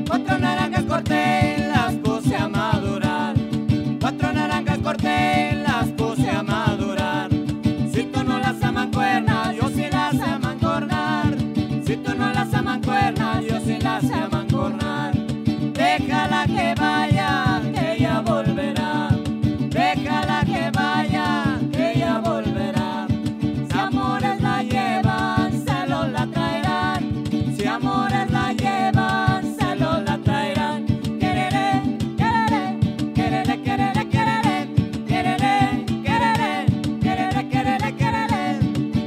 Cuatro naranjas corté, las puse a madurar. Cuatro naranjas corté, las puse a madurar. Si tú no las amancuernas, yo sí las sé amancornar. Si tú no las amancuernas, yo sí las sé amancornar. Déjala que vaya, que ella volverá. Déjala que vaya, que ella volverá. Si amores la llevan, celos la traerán. Si amores la llevan, celos la traerán. Quereré, quereré, quereré, quereré, quereré, quereré, quereré, quereré, quereré, quereré.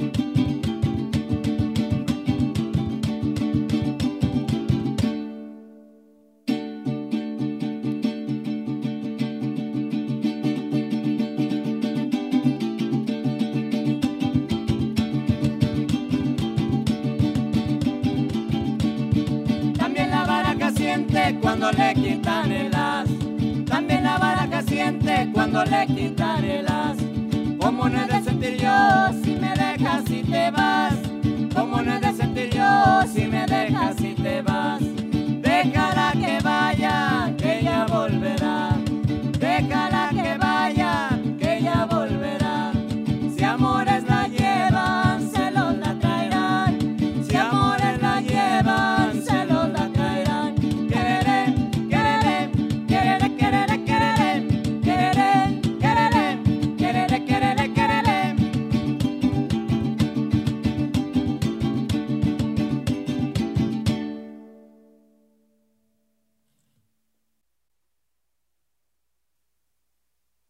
También la baraja siente cuando le quitan el as. También la baraja siente cuando le quitan el as. ¿Cómo no he de sentir yo si me dejas y te vas? ¿Cómo no he de sentir yo si me dejas y te